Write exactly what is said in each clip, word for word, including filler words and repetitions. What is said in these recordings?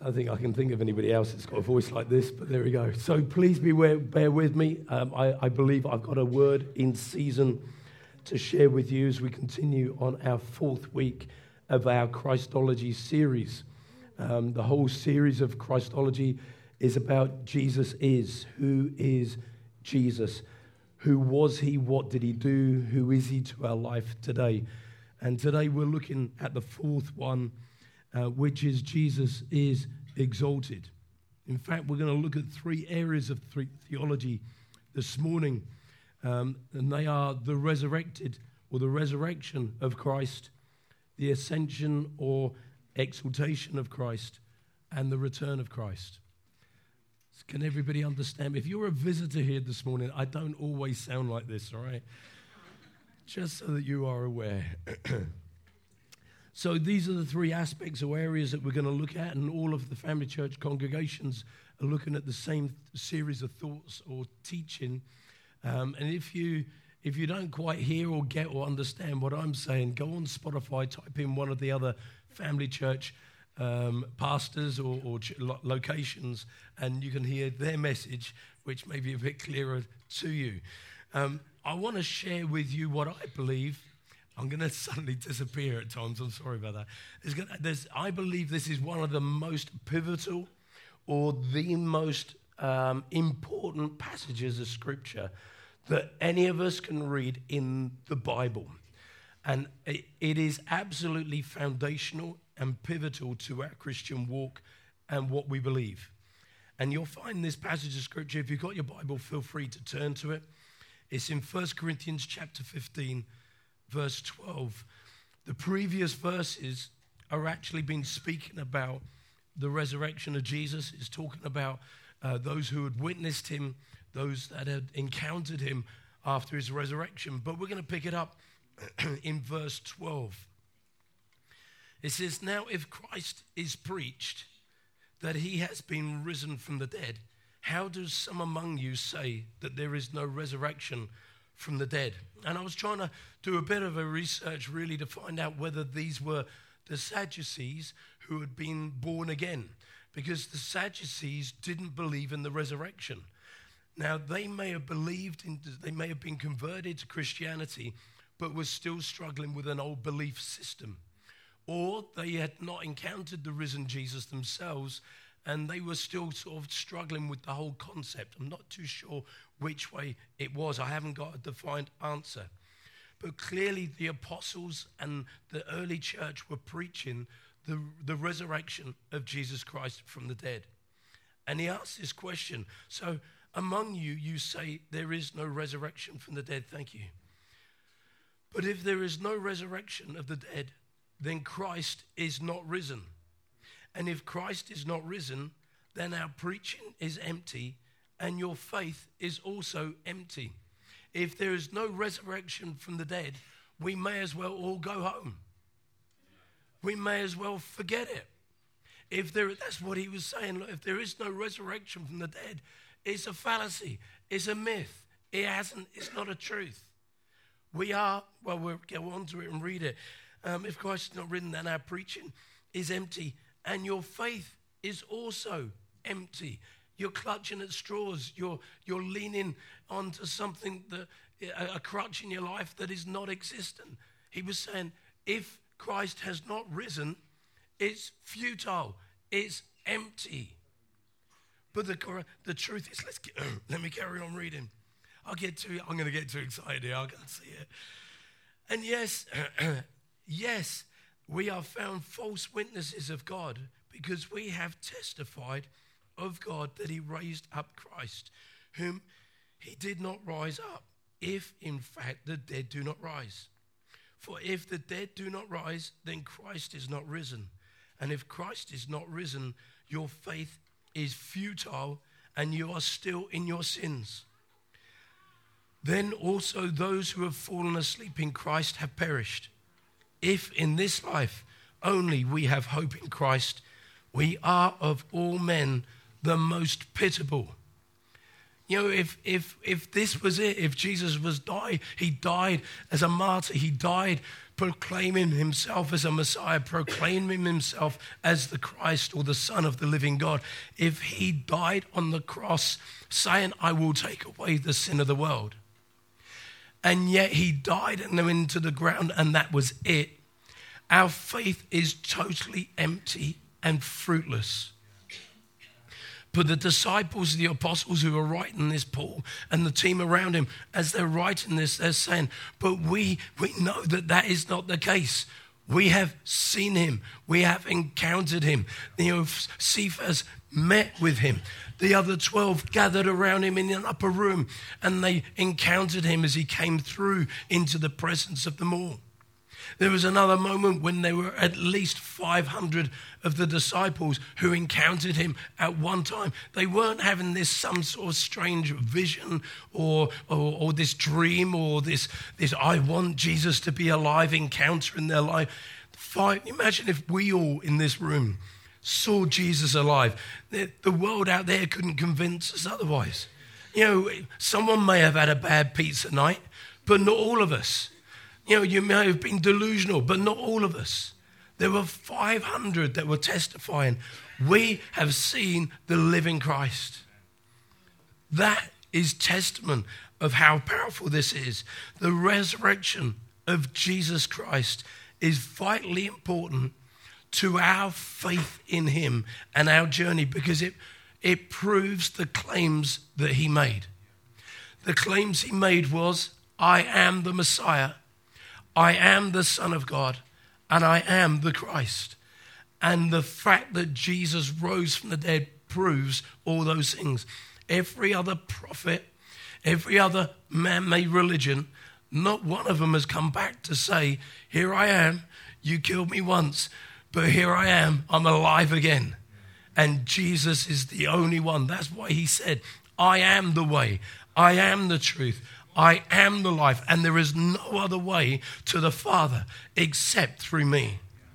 I don't think I can think of anybody else that's got a voice like this, but there we go. So please beware, bear with me. Um, I, I believe I've got a word in season to share with you as we continue on our fourth week of our Christology series. Um, the whole series of Christology is about Jesus is. Who is Jesus? Who was he? What did he do? Who is he to our life today? And today we're looking at the fourth one, uh, which is Jesus is exalted. In fact, we're going to look at three areas of th- theology this morning, um, and they are the resurrected or the resurrection of Christ, the ascension or exaltation of Christ, and the return of Christ. Can everybody understand? If you're a visitor here this morning, I don't always sound like this, all right? Just so that you are aware. So these are the three aspects or areas that we're going to look at, and all of the Family Church congregations are looking at the same series of thoughts or teaching. Um, and if you if you don't quite hear or get or understand what I'm saying, go on Spotify, type in one of the other Family Church um, pastors or, or ch- locations, and you can hear their message, which may be a bit clearer to you. Um, I want to share with you what I believe. I'm going to suddenly disappear at times. I'm sorry about that. There's gonna, there's, I believe this is one of the most pivotal or the most um, important passages of Scripture that any of us can read in the Bible. And it, it is absolutely foundational and pivotal to our Christian walk and what we believe. And you'll find this passage of Scripture, if you've got your Bible, feel free to turn to it. It's in First Corinthians chapter fifteen, verse twelve. The previous verses are actually been speaking about the resurrection of Jesus. It's talking about uh, those who had witnessed him, those that had encountered him after his resurrection. But we're going to pick it up in verse twelve. It says, "Now if Christ is preached that he has been risen from the dead, how do some among you say that there is no resurrection from the dead?" And I was trying to do a bit of a research really to find out whether these were the Sadducees who had been born again, because the Sadducees didn't believe in the resurrection. Now, they may have believed, in, they may have been converted to Christianity, but were still struggling with an old belief system. Or they had not encountered the risen Jesus themselves, and they were still sort of struggling with the whole concept. I'm not too sure which way it was. I haven't got a defined answer. But clearly the apostles and the early church were preaching the, the resurrection of Jesus Christ from the dead. And he asked this question. So among you, you say there is no resurrection from the dead. Thank you. But if there is no resurrection of the dead, then Christ is not risen. And if Christ is not risen, then our preaching is empty and your faith is also empty. If there is no resurrection from the dead, we may as well all go home. We may as well forget it. If there, that's what he was saying. Look, if there is no resurrection from the dead, it's a fallacy. It's a myth. It hasn't. It's not a truth. We are, well, we'll go on to it and read it. Um, if Christ is not risen, then our preaching is empty. And your faith is also empty. You're clutching at straws. You're you're leaning onto something, that a, a crutch in your life that is not existent. He was saying, if Christ has not risen, it's futile. It's empty. But the the truth is, let's get, let me carry on reading. I'll get too. I'm going to get too excited here. I can't see it. And yes, yes. We are found false witnesses of God because we have testified of God that he raised up Christ, whom he did not rise up, if in fact the dead do not rise. For if the dead do not rise, then Christ is not risen. And if Christ is not risen, your faith is futile and you are still in your sins. Then also those who have fallen asleep in Christ have perished. If in this life only we have hope in Christ, we are of all men the most pitiable. You know, if if if this was it, if Jesus was die, he died as a martyr. He died proclaiming himself as a Messiah, proclaiming himself as the Christ or the Son of the living God. If he died on the cross saying, I will take away the sin of the world, and yet he died and went into the ground and that was it, our faith is totally empty and fruitless. But the disciples, the apostles who are writing this, Paul and the team around him, as they're writing this, they're saying, but we, we know that that is not the case. We have seen him. We have encountered him. You know, Cephas met with him. The other twelve gathered around him in an upper room and they encountered him as he came through into the presence of them all. There was another moment when there were at least five hundred of the disciples who encountered him at one time. They weren't having this some sort of strange vision or or, or this dream or this, this I want Jesus to be alive encounter in their life. Five, imagine if we all in this room saw Jesus alive. The, the world out there couldn't convince us otherwise. You know, someone may have had a bad pizza night, but not all of us. You know, you may have been delusional, but not all of us. There were five hundred that were testifying, we have seen the living Christ. That is testament of how powerful this is. The resurrection of Jesus Christ is vitally important to our faith in him and our journey because it, it proves the claims that he made. The claims he made was, I am the Messiah. I am the Son of God, and I am the Christ. And the fact that Jesus rose from the dead proves all those things. Every other prophet, every other man-made religion, not one of them has come back to say, here I am, you killed me once, but here I am, I'm alive again. And Jesus is the only one. That's why he said, I am the way, I am the truth, I am the life, and there is no other way to the Father except through me.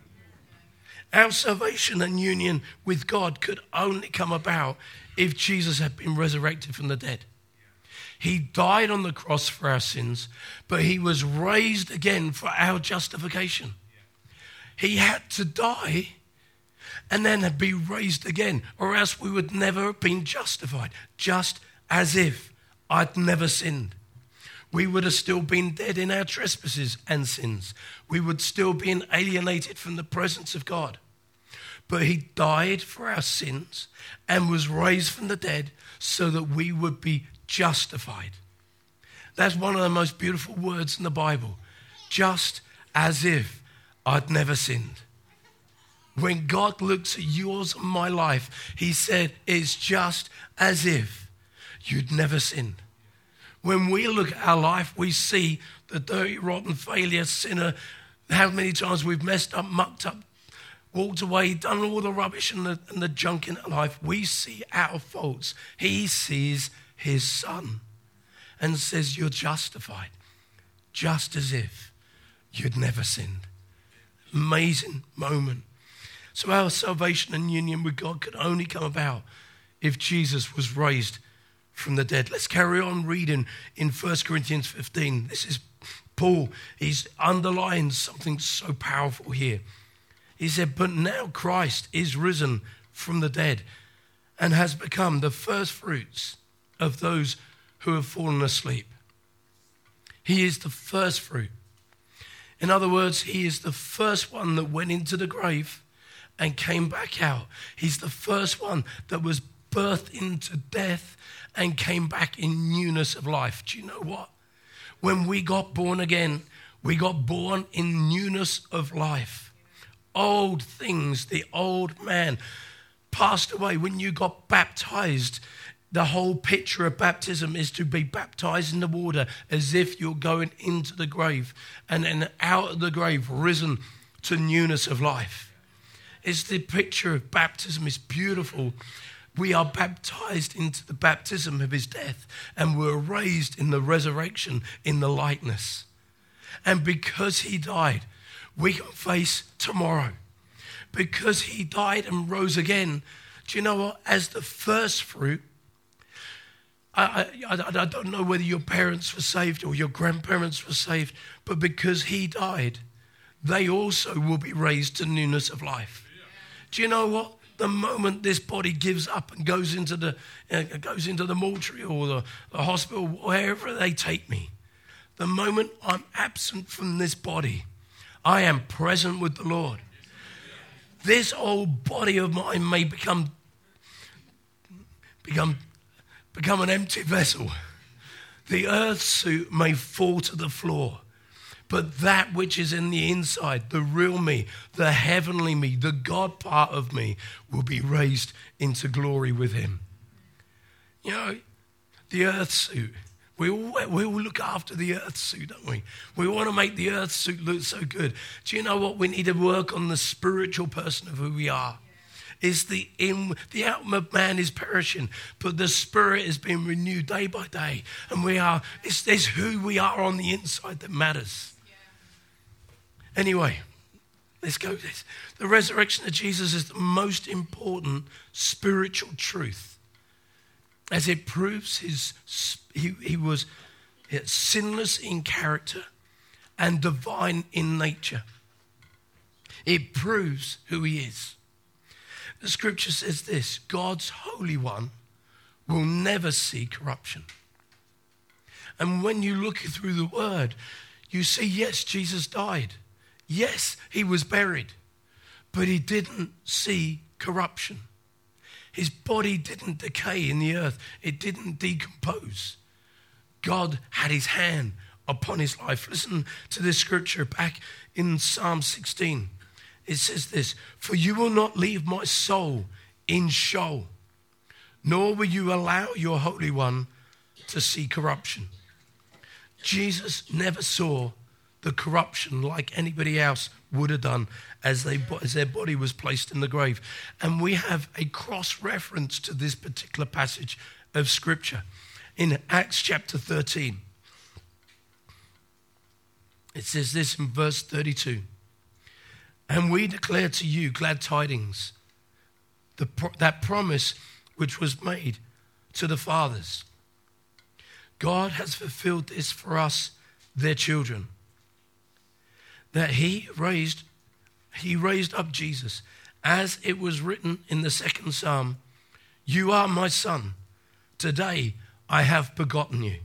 Our salvation and union with God could only come about if Jesus had been resurrected from the dead. He died on the cross for our sins, but he was raised again for our justification. He had to die and then be raised again, or else we would never have been justified, just as if I'd never sinned. We would have still been dead in our trespasses and sins. We would still be alienated from the presence of God. But he died for our sins and was raised from the dead so that we would be justified. That's one of the most beautiful words in the Bible. Just as if I'd never sinned. When God looks at yours and my life, he said, it's just as if you'd never sinned. When we look at our life, we see the dirty, rotten failure, sinner, how many times we've messed up, mucked up, walked away, done all the rubbish and the, and the junk in our life. We see our faults. He sees his Son and says, you're justified, just as if you'd never sinned. Amazing moment. So our salvation and union with God could only come about if Jesus was raised from the dead. Let's carry on reading in First Corinthians fifteen. This is Paul. He's underlined something so powerful here. He said, but now Christ is risen from the dead and has become the first fruits of those who have fallen asleep. He is the first fruit. In other words, he is the first one that went into the grave and came back out. He's the first one that was birthed into death and came back in newness of life. Do you know what? When we got born again, we got born in newness of life. Old things, the old man passed away. When you got baptized, the whole picture of baptism is to be baptized in the water as if you're going into the grave and then out of the grave, risen to newness of life. It's the picture of baptism. It's beautiful. We are baptized into the baptism of his death and we're raised in the resurrection in the likeness. And because he died, we can face tomorrow. Because he died and rose again, do you know what? As the first fruit, I, I, I don't know whether your parents were saved or your grandparents were saved, but because he died, they also will be raised to newness of life. Do you know what? The moment this body gives up and goes into the uh, goes into the mortuary or the, the hospital, wherever they take me, the moment I'm absent from this body, I am present with the Lord. This old body of mine may become become become an empty vessel. The earth suit may fall to the floor. But that which is in the inside, the real me, the heavenly me, the God part of me, will be raised into glory with him. You know, the earth suit. We all, we all look after the earth suit, don't we? We want to make the earth suit look so good. Do you know what? We need to work on the spiritual person of who we are. Is the in, the outward man is perishing, but the spirit is being renewed day by day. And we are, it's, it's who we are on the inside that matters. Anyway, let's go. The resurrection of Jesus is the most important spiritual truth, as it proves his he, he was sinless in character and divine in nature. It proves who he is. The scripture says this: God's Holy One will never see corruption. And when you look through the word, you see, yes, Jesus died. Yes, he was buried, but he didn't see corruption. His body didn't decay in the earth. It didn't decompose. God had his hand upon his life. Listen to this scripture back in Psalm sixteen. It says this: for you will not leave my soul in Sheol, nor will you allow your Holy One to see corruption. Jesus never saw the corruption like anybody else would have done as, they, as their body was placed in the grave. And we have a cross-reference to this particular passage of Scripture in Acts chapter thirteen. It says this in verse thirty-two. And we declare to you glad tidings, the, that promise which was made to the fathers. God has fulfilled this for us, their children. That he raised, he raised up Jesus, as it was written in the second Psalm, you are my son, today I have begotten you.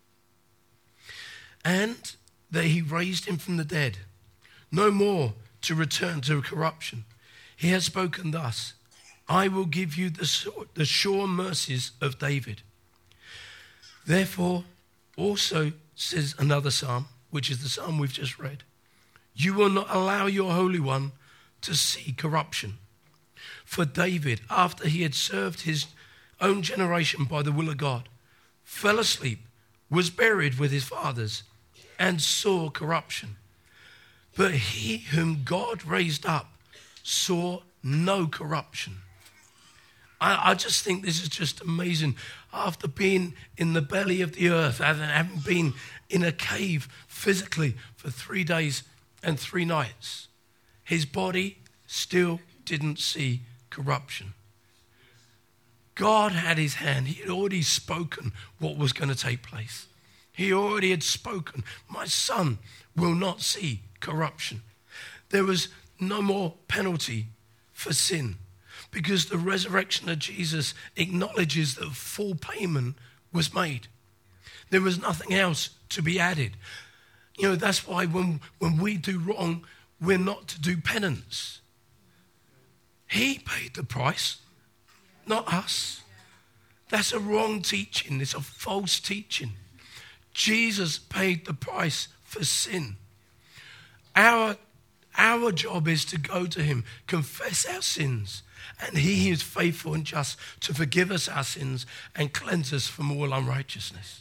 And that he raised him from the dead, no more to return to corruption. He has spoken thus: I will give you the, the sure mercies of David. Therefore, also says another psalm, which is the psalm we've just read, you will not allow your Holy One to see corruption. For David, after he had served his own generation by the will of God, fell asleep, was buried with his fathers, and saw corruption. But he whom God raised up saw no corruption. I, I just think this is just amazing. After being in the belly of the earth, having been in a cave physically for three days and three nights, his body still didn't see corruption. God had his hand. He had already spoken what was going to take place. He already had spoken, my son will not see corruption. There was no more penalty for sin, because the resurrection of Jesus acknowledges that full payment was made. There was nothing else to be added. You know, that's why when, when we do wrong, we're not to do penance. He paid the price, not us. That's a wrong teaching. It's a false teaching. Jesus paid the price for sin. Our, our job is to go to him, confess our sins, and he is faithful and just to forgive us our sins and cleanse us from all unrighteousness.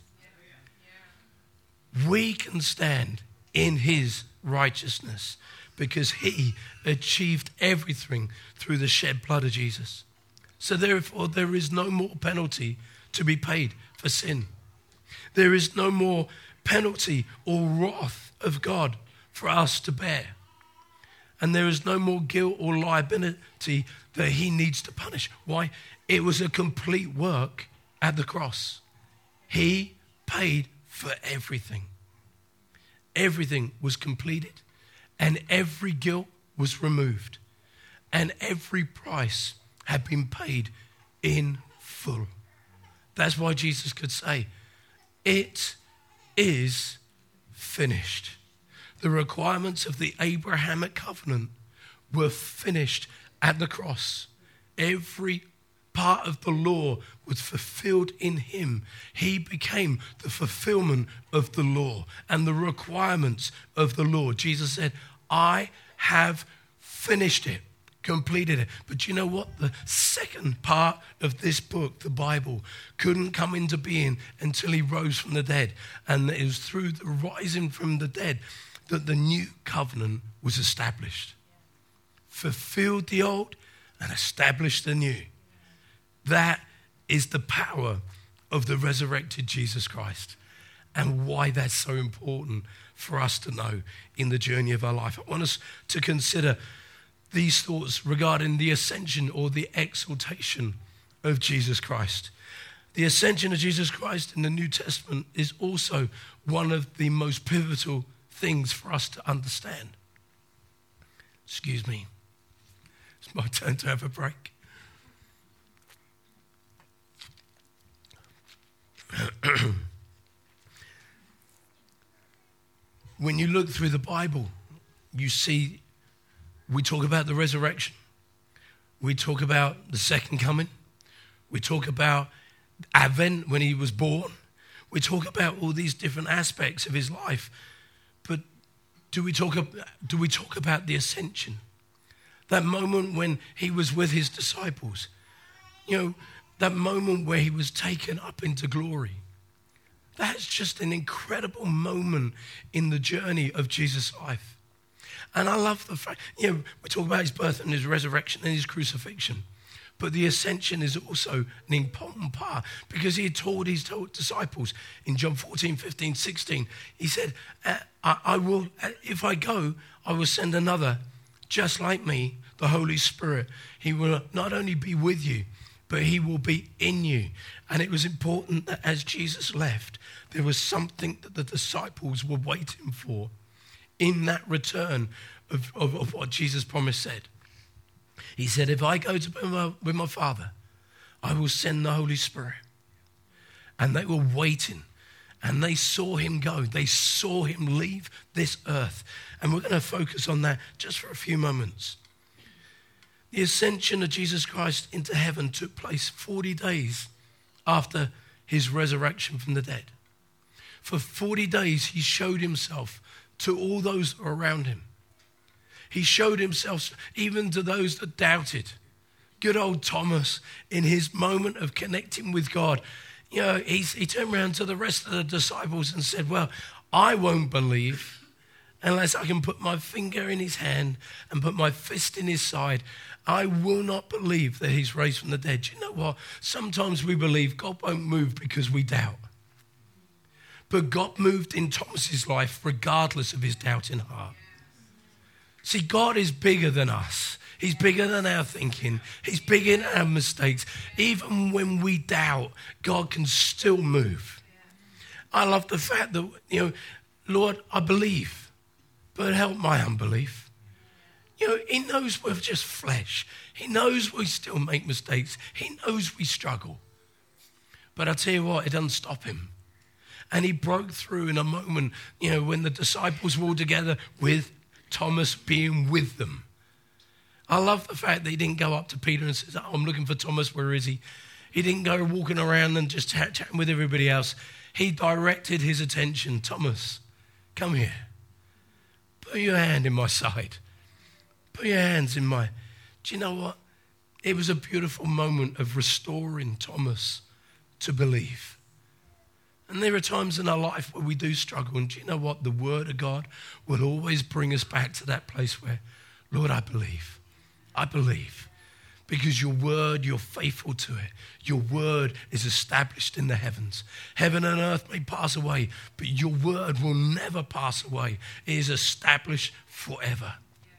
We can stand in his righteousness because he achieved everything through the shed blood of Jesus. So therefore, there is no more penalty to be paid for sin. There is no more penalty or wrath of God for us to bear. And there is no more guilt or liability that he needs to punish. Why? It was a complete work at the cross. He paid for everything. Everything was completed, and every guilt was removed, and every price had been paid in full. That's why Jesus could say, it is finished. The requirements of the Abrahamic covenant were finished at the cross. Every part of the law was fulfilled in him. He became the fulfillment of the law and the requirements of the law. Jesus said, I have finished it, completed it. But you know what? The second part of this book, the Bible, couldn't come into being until he rose from the dead. And it was through the rising from the dead that the new covenant was established. Fulfilled the old and established the new. That is the power of the resurrected Jesus Christ, and why that's so important for us to know in the journey of our life. I want us to consider these thoughts regarding the ascension or the exaltation of Jesus Christ. The ascension of Jesus Christ in the New Testament is also one of the most pivotal things for us to understand. Excuse me. It's my turn to have a break. When you look through the Bible, you see we talk about the resurrection. We talk about the second coming. We talk about Advent when he was born. We talk about all these different aspects of his life. But do we talk, do we talk about the ascension? That moment when he was with his disciples. You know, that moment where he was taken up into glory. That's just an incredible moment in the journey of Jesus' life. And I love the fact, you know, we talk about his birth and his resurrection and his crucifixion. But the ascension is also an important part, because he had told his disciples in John fourteen, fifteen, sixteen, he said, I, I will, if I go, I will send another just like me, the Holy Spirit. He will not only be with you, but he will be in you. And it was important that as Jesus left, there was something that the disciples were waiting for in that return of, of, of what Jesus promised said. He said, if I go to be with my Father, I will send the Holy Spirit. And they were waiting, and they saw him go. They saw him leave this earth. And we're going to focus on that just for a few moments. The ascension of Jesus Christ into heaven took place forty days after his resurrection from the dead. For forty days, he showed himself to all those around him. He showed himself even to those that doubted. Good old Thomas, in his moment of connecting with God, you know, he's, he turned around to the rest of the disciples and said, well, I won't believe unless I can put my finger in his hand and put my fist in his side. I will not believe that he's raised from the dead. You know what? Sometimes we believe God won't move because we doubt. But God moved in Thomas's life regardless of his doubting heart. See, God is bigger than us. He's bigger than our thinking. He's bigger than our mistakes. Even when we doubt, God can still move. I love the fact that, you know, Lord, I believe, but help my unbelief. You know, he knows we're just flesh. He knows we still make mistakes. He knows we struggle. But I tell you what, it doesn't stop him. And he broke through in a moment, you know, when the disciples were all together with Thomas being with them. I love the fact that he didn't go up to Peter and say, oh, I'm looking for Thomas, where is he? He didn't go walking around and just chat, chatting with everybody else. He directed his attention. Thomas, come here. Put your hand in my side. Put your hands in my... Do you know what? It was a beautiful moment of restoring Thomas to believe. And there are times in our life where we do struggle. And do you know what? The word of God will always bring us back to that place where, Lord, I believe. I believe. Because your word, you're faithful to it. Your word is established in the heavens. Heaven and earth may pass away, but your word will never pass away. It is established forever.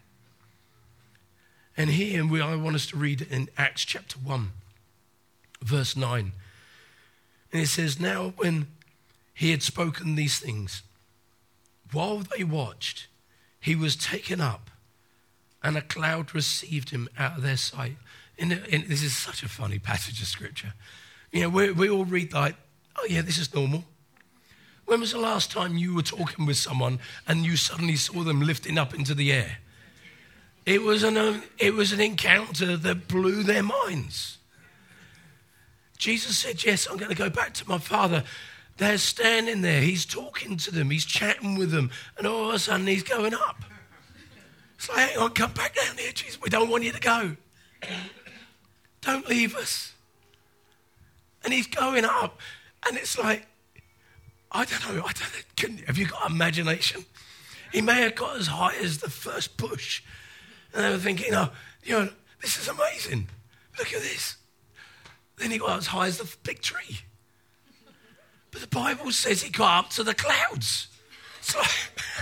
And here we, I want us to read in Acts chapter one, verse nine. And it says, now when he had spoken these things, while they watched, he was taken up, and a cloud received him out of their sight. And, and this is such a funny passage of scripture. You know, we, we all read like, oh yeah, this is normal. When was the last time you were talking with someone and you suddenly saw them lifting up into the air? It was an, um, it was an encounter that blew their minds. Jesus said, yes, I'm going to go back to my Father. They're standing there. He's talking to them. He's chatting with them. And all of a sudden, he's going up. It's like, hang on, come back down here, Jesus. We don't want you to go. Don't leave us. And he's going up. And it's like, I don't know. I don't know. Can, have you got imagination? He may have got as high as the first bush. And they were thinking, oh, you know, this is amazing. Look at this. Then he got as high as the big tree. But the Bible says he got up to the clouds. It's like,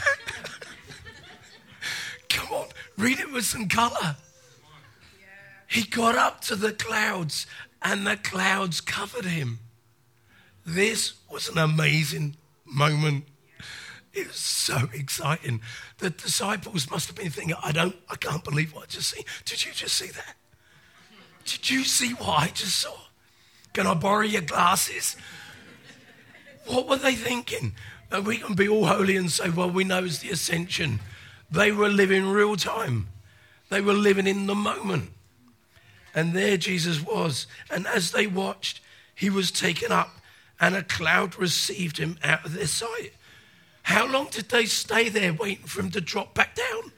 come on, read it with some colour. He got up to the clouds, and the clouds covered him. This was an amazing moment. It was so exciting. The disciples must have been thinking, I don't, I can't believe what I just seen. Did you just see that? Did you see what I just saw? Can I borrow your glasses? What were they thinking? And we can be all holy and say, well, we know it's the ascension. They were living real time. They were living in the moment. And there Jesus was. And as they watched, he was taken up, and a cloud received him out of their sight. How long did they stay there waiting for him to drop back down?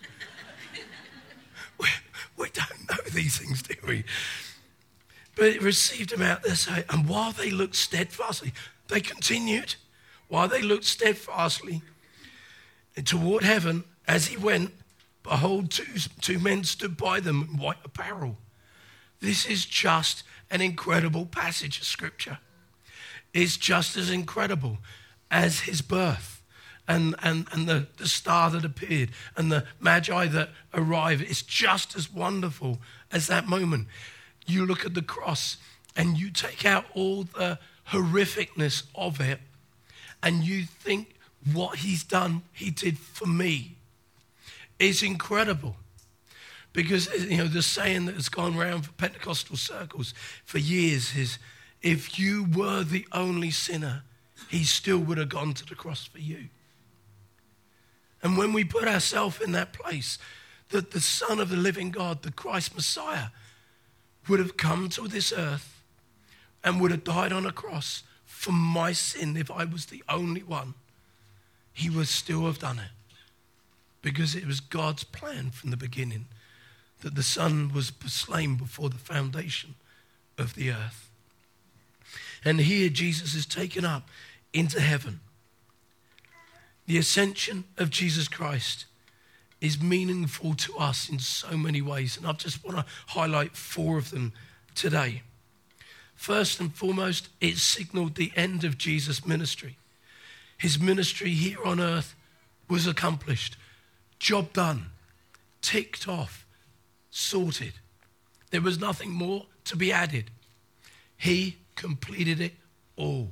we, we don't know these things, do we? But it received him out of their sight. And while they looked steadfastly, they continued. While they looked steadfastly toward heaven as he went, behold, two, two men stood by them in white apparel. This is just an incredible passage of scripture. It's just as incredible as his birth. And, and, and the, the star that appeared and the magi that arrived. It's just as wonderful as that moment. You look at the cross and you take out all the horrificness of it, and you think what he's done, he did for me. It's incredible. Because, you know, the saying that has gone around for Pentecostal circles for years is, if you were the only sinner, he still would have gone to the cross for you. And when we put ourselves in that place, that the Son of the living God, the Christ Messiah, would have come to this earth and would have died on a cross for my sin if I was the only one, he would still have done it. Because it was God's plan from the beginning that the Son was slain before the foundation of the earth. And here Jesus is taken up into heaven. The ascension of Jesus Christ is meaningful to us in so many ways. And I just want to highlight four of them today. First and foremost, it signaled the end of Jesus' ministry. His ministry here on earth was accomplished. Job done. Ticked off. Sorted. There was nothing more to be added. He completed it all.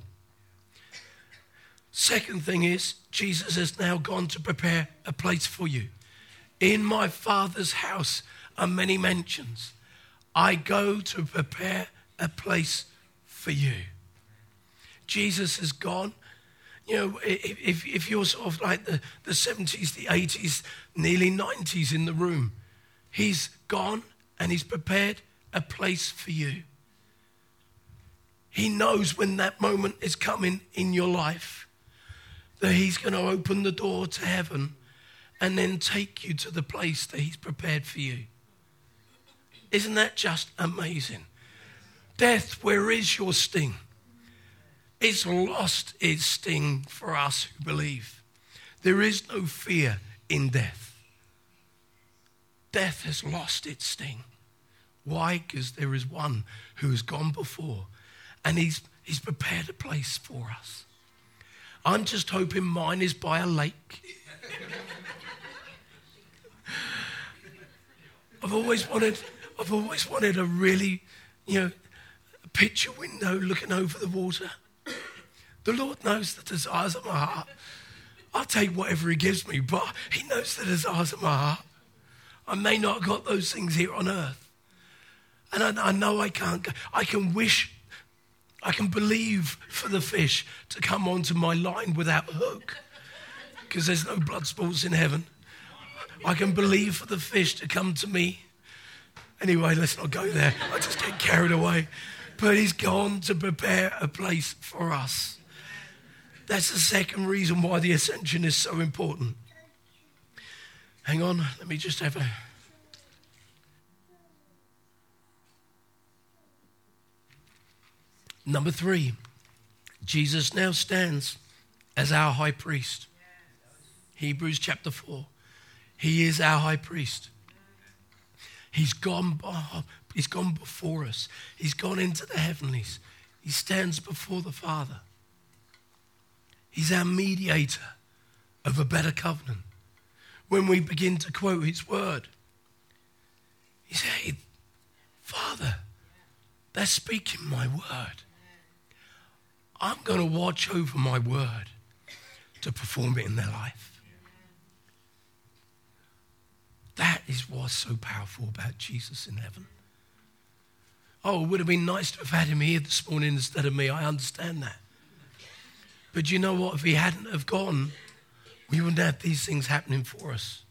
Second thing is, Jesus has now gone to prepare a place for you. In my Father's house are many mansions. I go to prepare a place for you. Jesus has gone. You know, if, if you're sort of like the, the seventies, the eighties, nearly nineties in the room, he's gone and he's prepared a place for you. He knows when that moment is coming in your life that he's going to open the door to heaven and then take you to the place that he's prepared for you. Isn't that just amazing? Death, where is your sting? It's lost its sting for us who believe. There is no fear in death. Death has lost its sting. Why? Because there is one who has gone before, and he's, he's prepared a place for us. I'm just hoping mine is by a lake. I've always wanted, I've always wanted a really, you know, picture window looking over the water. The Lord knows the desires of my heart. I'll take whatever he gives me, but he knows the desires of my heart. I may not have got those things here on earth. And I, I know I can't. I can wish, I can believe for the fish to come onto my line without a hook, because there's no blood sports in heaven. I can believe for the fish to come to me. Anyway, let's not go there. I just get carried away. But he's gone to prepare a place for us. That's the second reason why the ascension is so important. Hang on, let me just have a... Number three, Jesus now stands as our high priest. Hebrews chapter four. He is our high priest. He's gone, he's gone before us. He's gone into the heavenlies. He stands before the Father. He's our mediator of a better covenant. When we begin to quote his word, he said, Father, they're speaking my word. I'm going to watch over my word to perform it in their life. That is what's so powerful about Jesus in heaven. Oh, it would have been nice to have had him here this morning instead of me. I understand that. But you know what? If he hadn't have gone, we wouldn't have these things happening for us.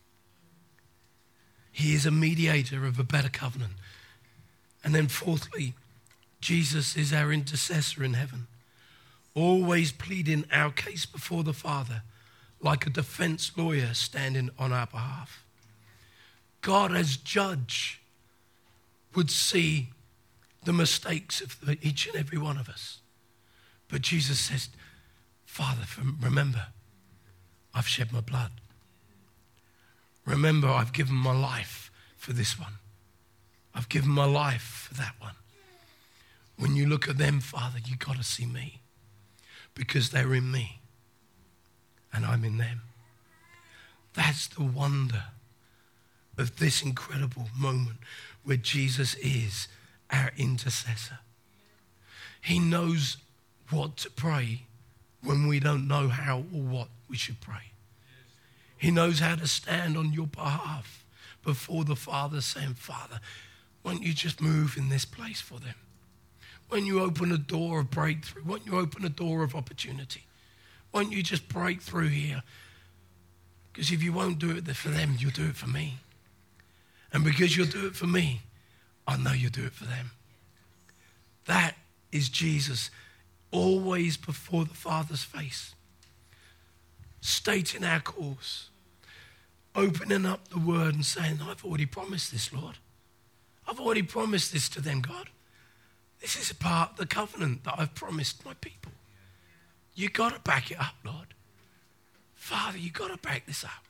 He is a mediator of a better covenant. And then fourthly, Jesus is our intercessor in heaven, always pleading our case before the Father like a defense lawyer standing on our behalf. God as judge would see the mistakes of the, each and every one of us. But Jesus says, Father, remember, I've shed my blood. Remember, I've given my life for this one. I've given my life for that one. When you look at them, Father, you've got to see me, because they're in me and I'm in them. That's the wonder of this incredible moment where Jesus is our intercessor. He knows what to pray when we don't know how or what we should pray. He knows how to stand on your behalf before the Father, saying, Father, won't you just move in this place for them? Won't you open a door of breakthrough? Won't you open a door of opportunity? Won't you just break through here? Because if you won't do it for them, you'll do it for me. And because you'll do it for me, I know you'll do it for them. That is Jesus, always before the Father's face, stating our cause, opening up the word and saying, I've already promised this, Lord. I've already promised this to them, God. This is a part of the covenant that I've promised my people. You got to back it up, Lord. Father, you got to back this up.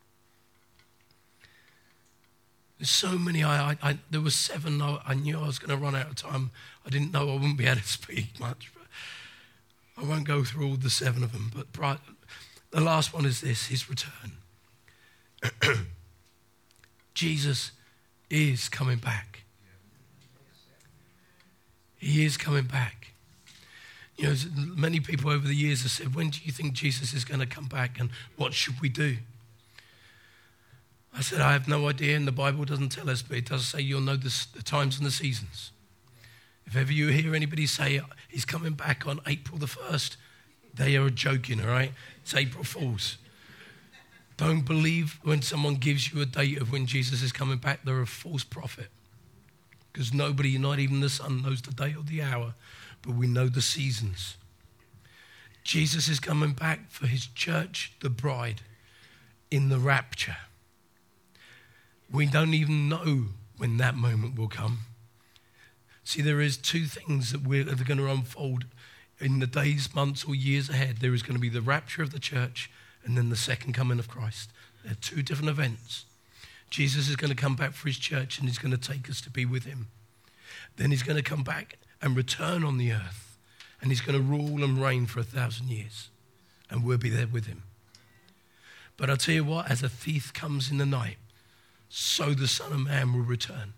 There's so many. I, I, I there were seven. I, I knew I was going to run out of time. I didn't know I wouldn't be able to speak much. But I won't go through all the seven of them. But pri- the last one is this: his return. Jesus is coming back. He is coming back. You know, many people over the years have said, when do you think Jesus is going to come back and what should we do? I said, I have no idea, and the Bible doesn't tell us, but it does say you'll know the, the times and the seasons. If ever you hear anybody say he's coming back on April the first, they are joking, all right? It's April Fools. Don't believe when someone gives you a date of when Jesus is coming back. They're a false prophet. Because nobody, not even the Son, knows the day or the hour, but we know the seasons. Jesus is coming back for his church, the bride, in the rapture. We don't even know when that moment will come. See, there is two things that we're that are going to unfold in the days, months, or years ahead. There is going to be the rapture of the church and then the second coming of Christ. They're two different events. Jesus is going to come back for his church and he's going to take us to be with him. Then he's going to come back and return on the earth and he's going to rule and reign for a thousand years and we'll be there with him. But I'll tell you what, as a thief comes in the night, so the Son of Man will return.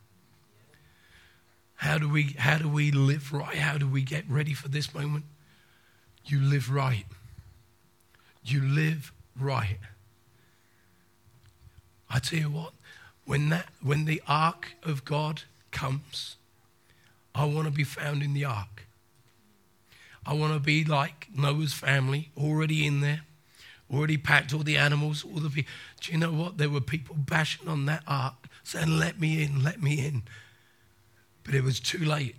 How do we, how do we live right? How do we get ready for this moment? you live right. You live right. I tell you what, when that when the ark of God comes, I want to be found in the ark. I want to be like Noah's family, already in there, already packed all the animals, all the people. Do you know what? There were people bashing on that ark, saying, let me in, let me in. But it was too late.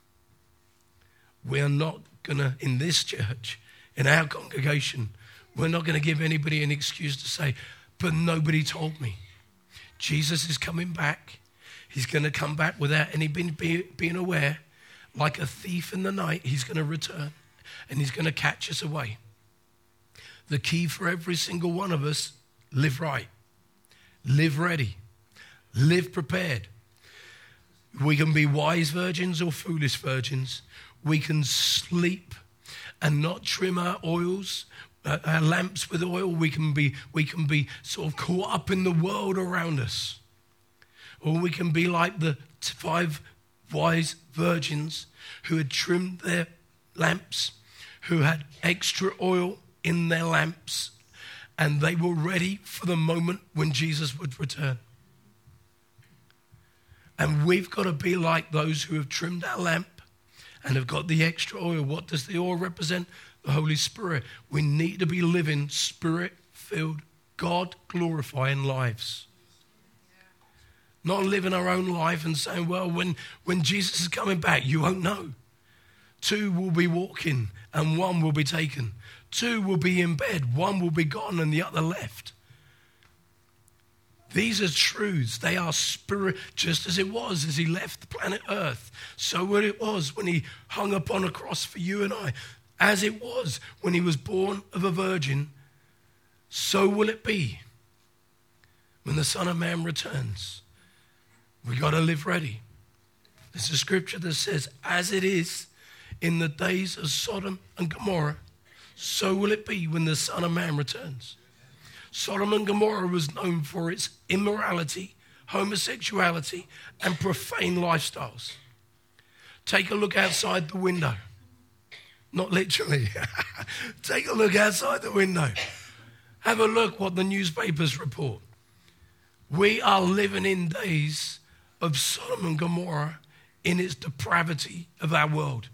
We are not going to, in this church, in our congregation, we're not going to give anybody an excuse to say, but nobody told me. Jesus is coming back. He's going to come back without any being, being aware. Like a thief in the night, he's going to return and he's going to catch us away. The key for every single one of us, live right, live ready, live prepared. We can be wise virgins or foolish virgins. We can sleep and not trim our oils, uh, our lamps with oil. We can be, we can be sort of caught up in the world around us. Or we can be like the five wise virgins who had trimmed their lamps, who had extra oil in their lamps, and they were ready for the moment when Jesus would return. And we've got to be like those who have trimmed our lamp and have got the extra oil. What does the oil represent? The Holy Spirit. We need to be living Spirit-filled, God-glorifying lives. Not living our own life and saying, well, when, when Jesus is coming back, you won't know. Two will be walking and one will be taken. Two will be in bed, one will be gone and the other left. These are truths. They are spirit, just as it was as he left the planet Earth. So what it was when he hung upon a cross for you and I. As it was when he was born of a virgin, so will it be when the Son of Man returns. We got to live ready. There's a scripture that says, as it is in the days of Sodom and Gomorrah, so will it be when the Son of Man returns. Sodom and Gomorrah was known for its immorality, homosexuality, and profane lifestyles. Take a look outside the window. Not literally. Take a look outside the window. Have a look what the newspapers report. We are living in days of Sodom and Gomorrah in its depravity of our world.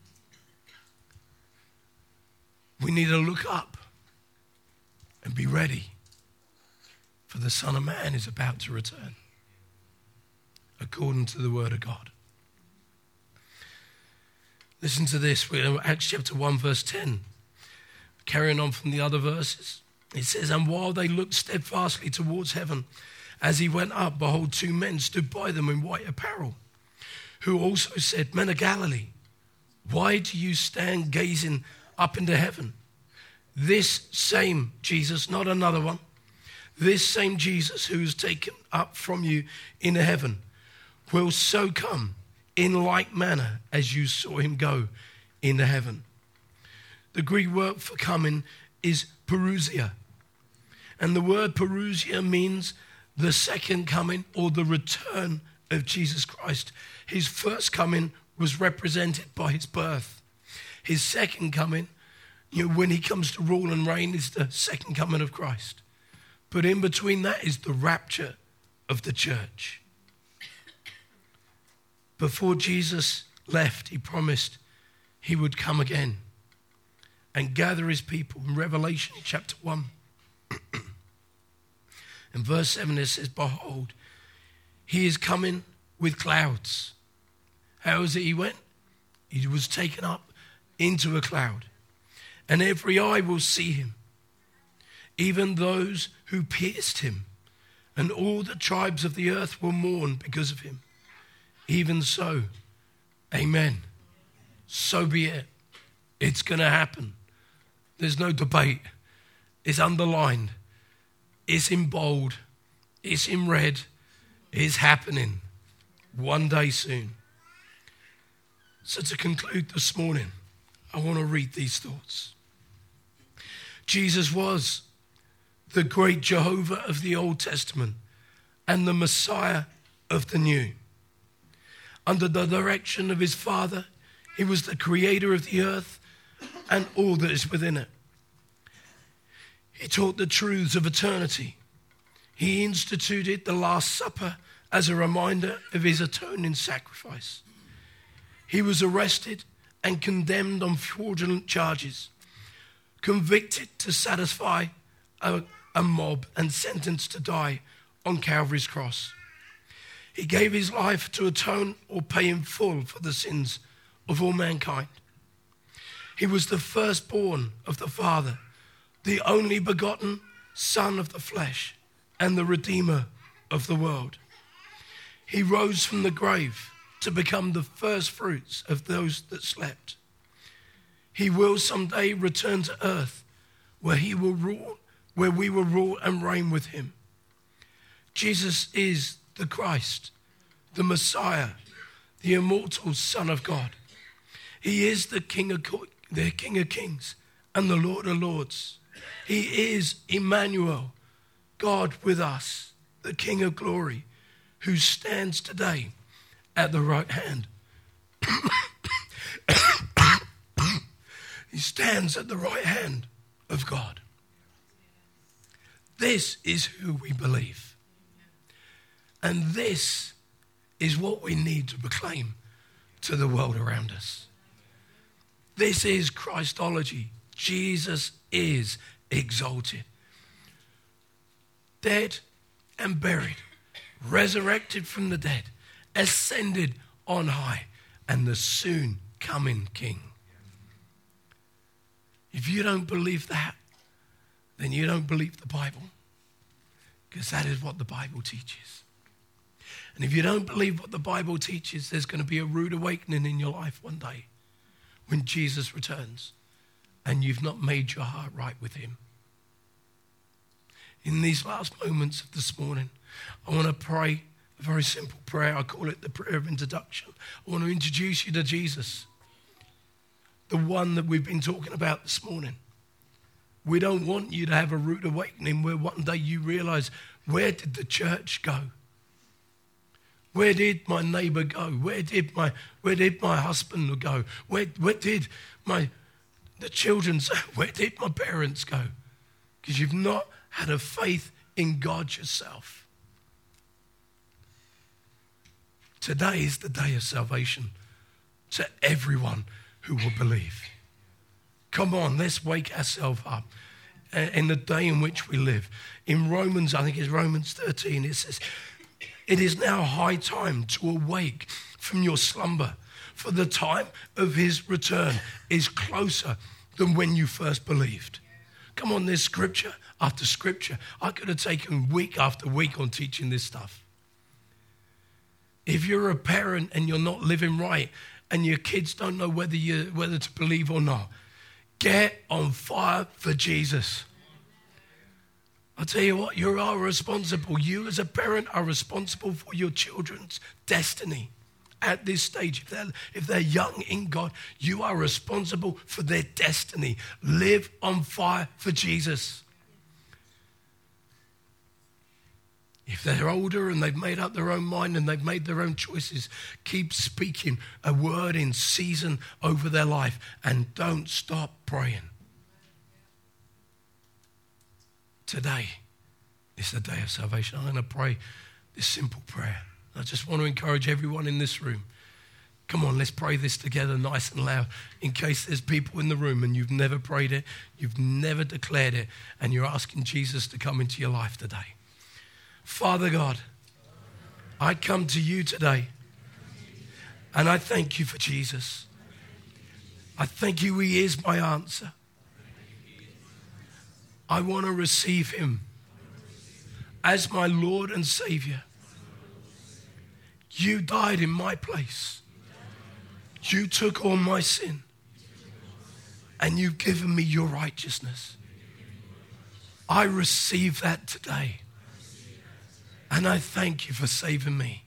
We need to look up and be ready, for the Son of Man is about to return, according to the word of God. Listen to this. We're in Acts chapter one, verse ten. Carrying on from the other verses. It says, and while they looked steadfastly towards heaven, as he went up, behold, two men stood by them in white apparel, who also said, Men of Galilee, why do you stand gazing up into heaven? This same Jesus, not another one, this same Jesus who is taken up from you into heaven will so come in like manner as you saw him go into heaven. The Greek word for coming is parousia. And the word parousia means the second coming or the return of Jesus Christ. His first coming was represented by his birth. His second coming, you know, when he comes to rule and reign, is the second coming of Christ. But in between that is the rapture of the church. Before Jesus left, he promised he would come again and gather his people. In Revelation chapter one, in verse seven, it says, behold, he is coming with clouds. How is it he went? He was taken up into a cloud. And every eye will see him, even those who pierced him. And all the tribes of the earth will mourn because of him. Even so, amen. So be it. It's going to happen. There's no debate. It's underlined. It's in bold. It's in red. It's happening one day soon. So to conclude this morning, I want to read these thoughts. Jesus was the great Jehovah of the Old Testament and the Messiah of the New. Under the direction of his Father, he was the creator of the earth and all that is within it. He taught the truths of eternity. He instituted the Last Supper as a reminder of his atoning sacrifice. He was arrested and condemned on fraudulent charges, convicted to satisfy a, a mob, and sentenced to die on Calvary's cross. He gave his life to atone or pay in full for the sins of all mankind. He was the firstborn of the Father, the only begotten Son of the flesh, and the Redeemer of the world. He rose from the grave to become the first fruits of those that slept. He will someday return to earth, where he will rule, where we will rule and reign with him. Jesus is the Christ, the Messiah, the immortal Son of God. He is the King of the King of Kings and the Lord of Lords. He is Emmanuel, God with us, the King of glory, who stands today at the right hand. He stands at the right hand of God. This is who we believe. And this is what we need to proclaim to the world around us. This is Christology. Jesus is exalted, dead and buried, resurrected from the dead, ascended on high, and the soon coming King. If you don't believe that, then you don't believe the Bible, because that is what the Bible teaches. And if you don't believe what the Bible teaches, there's going to be a rude awakening in your life one day when Jesus returns and you've not made your heart right with him. In these last moments of this morning, I want to pray a very simple prayer. I call it the prayer of introduction. I want to introduce you to Jesus, the one that we've been talking about this morning. We don't want you to have a rude awakening where one day you realize, where did the church go? Where did my neighbor go? Where did my where did my husband go? Where where did my the children say? Where did my parents go? Because you've not had a faith in God yourself. Today is the day of salvation to everyone who will believe. Come on, let's wake ourselves up in the day in which we live. In Romans, I think it's Romans thirteen, it says, it is now high time to awake from your slumber, for the time of his return is closer than when you first believed. Come on, there's scripture after scripture. I could have taken week after week on teaching this stuff. If you're a parent and you're not living right and your kids don't know whether you whether to believe or not, get on fire for Jesus. I'll tell you what, you are responsible. You as a parent are responsible for your children's destiny at this stage. If they're, if they're young in God, you are responsible for their destiny. Live on fire for Jesus. If they're older and they've made up their own mind and they've made their own choices, keep speaking a word in season over their life and don't stop praying. Today is the day of salvation. I'm going to pray this simple prayer. I just want to encourage everyone in this room. Come on, let's pray this together nice and loud in case there's people in the room and you've never prayed it, you've never declared it, and you're asking Jesus to come into your life today. Father God, I come to you today and I thank you for Jesus. I thank you he is my answer. I want to receive him as my Lord and Savior. You died in my place. You took on my sin. And you've given me your righteousness. I receive that today. And I thank you for saving me.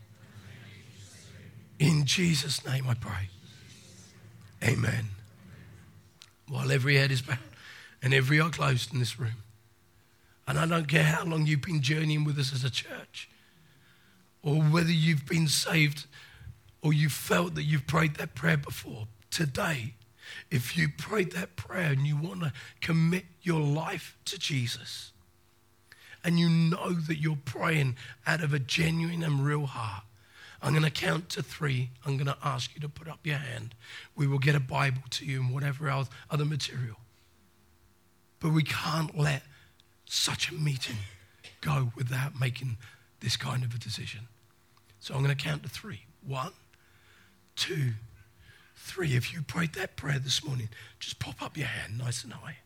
In Jesus' name I pray. Amen. While every head is bowed and every eye closed in this room. And I don't care how long you've been journeying with us as a church, or whether you've been saved or you felt that you've prayed that prayer before. Today If you prayed that prayer and you want to commit your life to Jesus, and you know that you're praying out of a genuine and real heart, I'm going to count to three. I'm going to ask you to put up your hand. We will get a Bible to you and whatever else, other material. But we can't let such a meeting go without making this kind of a decision. So I'm going to count to three. One, two, three. If you prayed that prayer this morning, just pop up your hand nice and high.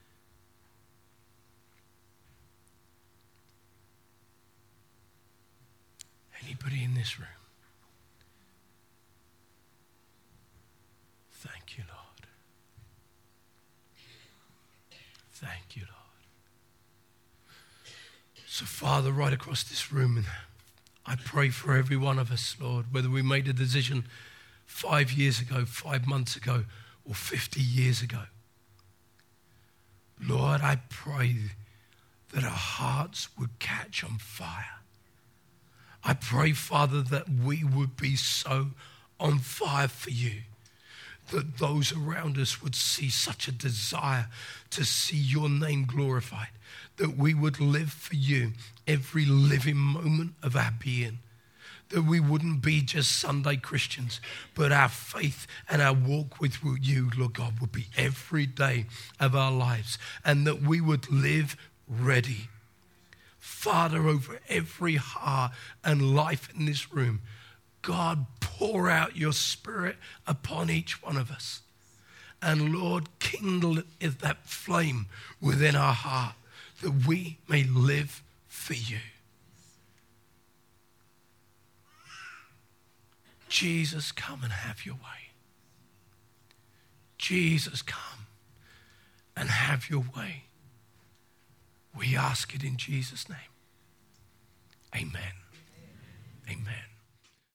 Anybody in this room? Thank you, Lord. Thank you, Lord. So, Father, right across this room, and I pray for every one of us, Lord, whether we made a decision five years ago, five months ago, or fifty years ago. Lord, I pray that our hearts would catch on fire. I pray, Father, that we would be so on fire for you that those around us would see such a desire to see your name glorified, that we would live for you every living moment of our being, that we wouldn't be just Sunday Christians, but our faith and our walk with you, Lord God, would be every day of our lives, and that we would live ready. Father, over every heart and life in this room, God, pour out your Spirit upon each one of us. And Lord, kindle that flame within our heart that we may live for you. Jesus, come and have your way. Jesus, come and have your way. We ask it in Jesus' name. Amen. Amen.